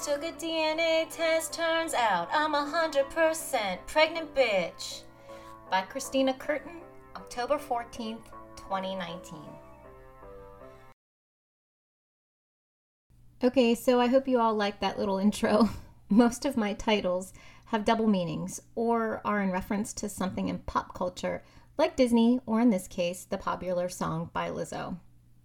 just took a DNA test. Turns out I'm 100% pregnant bitch. By Christina Curtin, October 14th, 2019. Okay, so I hope you all liked that little intro. Most of my titles have double meanings or are in reference to something in pop culture, like Disney, or in this case, the popular song by Lizzo.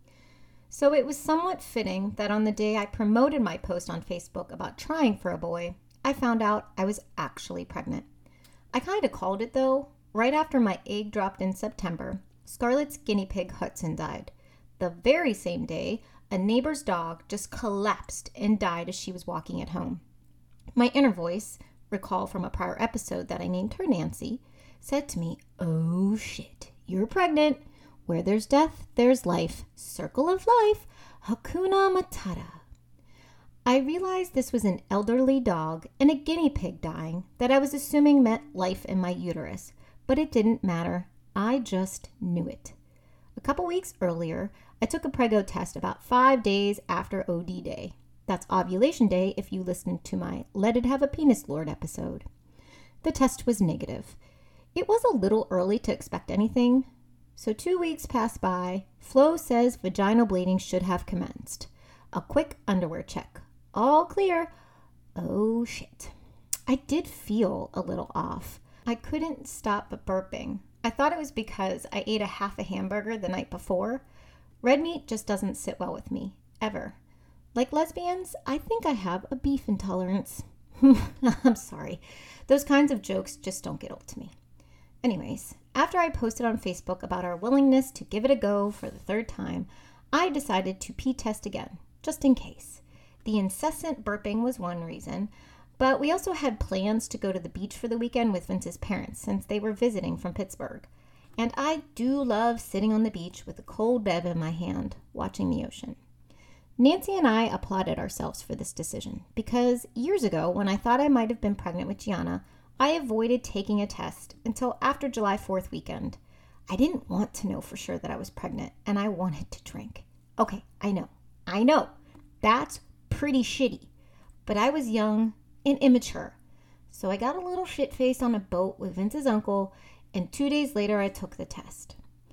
So it was somewhat fitting that on the day I promoted my post on Facebook about trying for a boy, I found out I was actually pregnant. I kind of called it though. Right after my egg dropped in September, Scarlett's guinea pig Hudson died. The very same day, a neighbor's dog just collapsed and died as she was walking at home. My inner voice, recall from a prior episode that I named her Nancy, said to me, "Oh shit, you're pregnant. Where there's death, there's life. Circle of life. Hakuna Matata." I realized this was an elderly dog and a guinea pig dying that I was assuming meant life in my uterus, but it didn't matter. I just knew it. A couple weeks earlier, I took a Prego test about 5 days after OD day. That's ovulation day if you listened to my Let It Have a Penis Lord episode. The test was negative. It was a little early to expect anything. So 2 weeks passed by. Flo says vaginal bleeding should have commenced. A quick underwear check. All clear. Oh shit. I did feel a little off. I couldn't stop burping. I thought it was because I ate half a hamburger the night before. Red meat just doesn't sit well with me, ever. Like lesbians, I think I have a beef intolerance. I'm sorry. Those kinds of jokes just don't get old to me. Anyways, after I posted on Facebook about our willingness to give it a go for the third time, I decided to pee test again, just in case. The incessant burping was one reason, but we also had plans to go to the beach for the weekend with Vince's parents since they were visiting from Pittsburgh. And I do love sitting on the beach with a cold bev in my hand, watching the ocean. Nancy and I applauded ourselves for this decision because years ago, when I thought I might have been pregnant with Gianna, I avoided taking a test until after July 4th weekend. I didn't want to know for sure that I was pregnant, and I wanted to drink. Okay, I know. That's pretty shitty. But I was young and immature. So I got a little shit-faced on a boat with Vince's uncle, and 2 days later I took the test.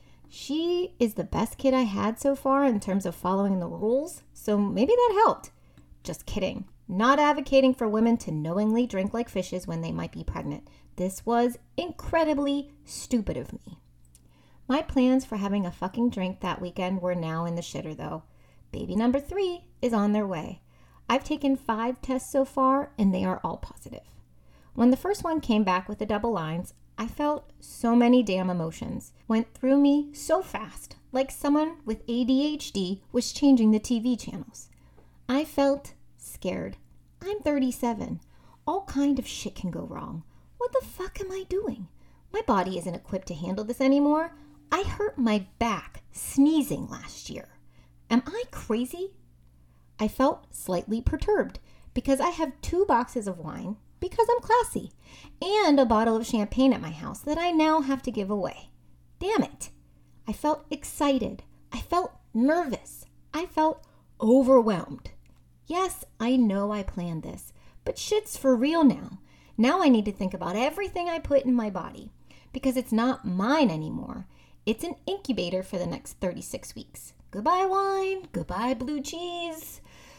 She is the best kid I had so far in terms of following the rules, so maybe that helped. Just kidding. Not advocating for women to knowingly drink like fishes when they might be pregnant. This was incredibly stupid of me. My plans for having a fucking drink that weekend were now in the shitter though. Baby number 3 is on their way. I've taken 5 tests so far and they are all positive. When the first one came back with the double lines, I felt so many damn emotions. Went through me so fast, like someone with ADHD was changing the TV channels. I felt scared. I'm 37. All kind of shit can go wrong. What the fuck am I doing? My body isn't equipped to handle this anymore. I hurt my back sneezing last year. Am I crazy? I felt slightly perturbed because I have 2 boxes of wine because I'm classy and a bottle of champagne at my house that I now have to give away. Damn it. I felt excited. I felt nervous. I felt overwhelmed. Yes, I know I planned this, but shit's for real now. Now I need to think about everything I put in my body because it's not mine anymore. It's an incubator for the next 36 weeks. Goodbye wine, goodbye blue cheese.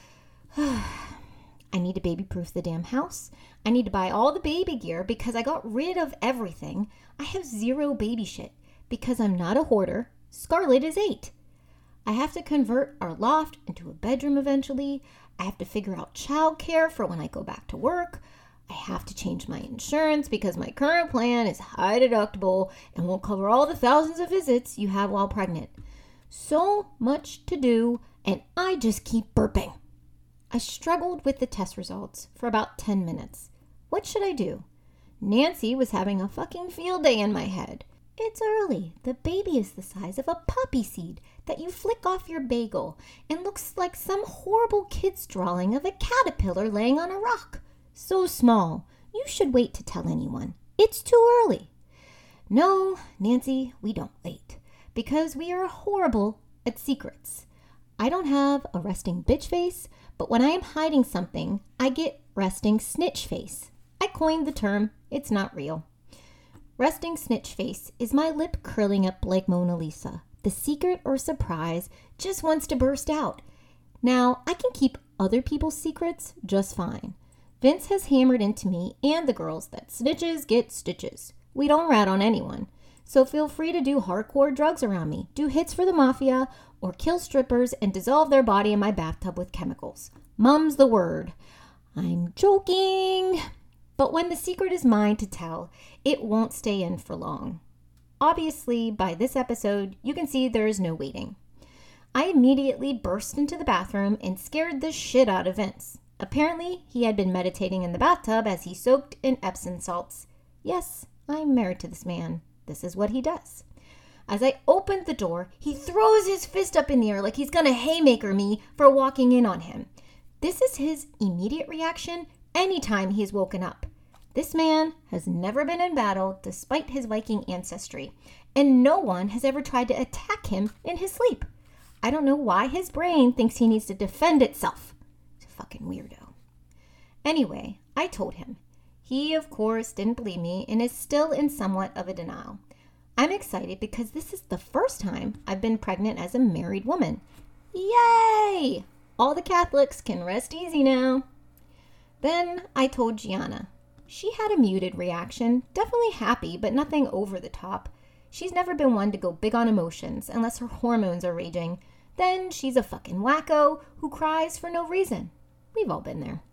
I need to baby-proof the damn house. I need to buy all the baby gear because I got rid of everything. I have 0 baby shit because I'm not a hoarder. Scarlett is 8. I have to convert our loft into a bedroom eventually. I have to figure out childcare for when I go back to work. I have to change my insurance because my current plan is high deductible and won't cover all the thousands of visits you have while pregnant. So much to do, and I just keep burping. I struggled with the test results for about 10 minutes. What should I do? Nancy was having a fucking field day in my head. It's early. The baby is the size of a poppy seed that you flick off your bagel and looks like some horrible kid's drawing of a caterpillar laying on a rock. So small. You should wait to tell anyone. It's too early. No, Nancy, we don't wait because we are horrible at secrets. I don't have a resting bitch face, but when I am hiding something, I get resting snitch face. I coined the term. It's not real. Resting snitch face is my lip curling up like Mona Lisa. The secret or surprise just wants to burst out. Now, I can keep other people's secrets just fine. Vince has hammered into me and the girls that snitches get stitches. We don't rat on anyone. So feel free to do hardcore drugs around me, do hits for the mafia, or kill strippers and dissolve their body in my bathtub with chemicals. Mum's the word. I'm joking. But when the secret is mine to tell, it won't stay in for long. Obviously, by this episode, you can see there is no waiting. I immediately burst into the bathroom and scared the shit out of Vince. Apparently, he had been meditating in the bathtub as he soaked in Epsom salts. Yes, I'm married to this man. This is what he does. As I opened the door, he throws his fist up in the air like he's gonna haymaker me for walking in on him. This is his immediate reaction anytime he's woken up. This man has never been in battle despite his Viking ancestry, and no one has ever tried to attack him in his sleep. I don't know why his brain thinks he needs to defend itself. It's a fucking weirdo. Anyway, I told him. He, of course, didn't believe me and is still in somewhat of a denial. I'm excited because this is the first time I've been pregnant as a married woman. Yay! All the Catholics can rest easy now. Then I told Gianna. She had a muted reaction, definitely happy, but nothing over the top. She's never been one to go big on emotions unless her hormones are raging. Then she's a fucking wacko who cries for no reason. We've all been there.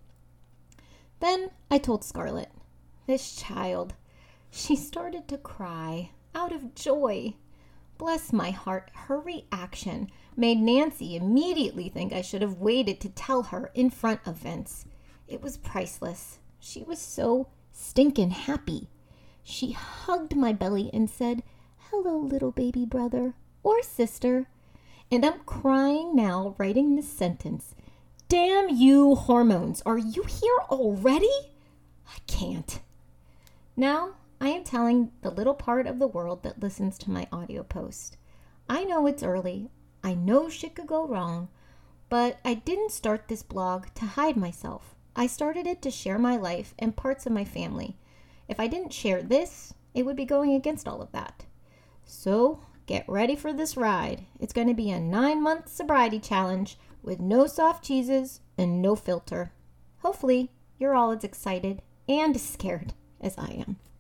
Then I told Scarlett. This child. She started to cry out of joy. Bless my heart, her reaction made Nancy immediately think I should have waited to tell her in front of Vince. It was priceless. She was so stinking happy. She hugged my belly and said, "Hello, little baby brother or sister." And I'm crying now writing this sentence. Damn you, hormones. Are you here already? I can't. Now, I am telling the little part of the world that listens to my audio post. I know it's early. I know shit could go wrong. But I didn't start this blog to hide myself. I started it to share my life and parts of my family. If I didn't share this, it would be going against all of that. So, get ready for this ride. It's going to be a 9-month sobriety challenge with no soft cheeses and no filter. Hopefully, you're all as excited and scared as I am.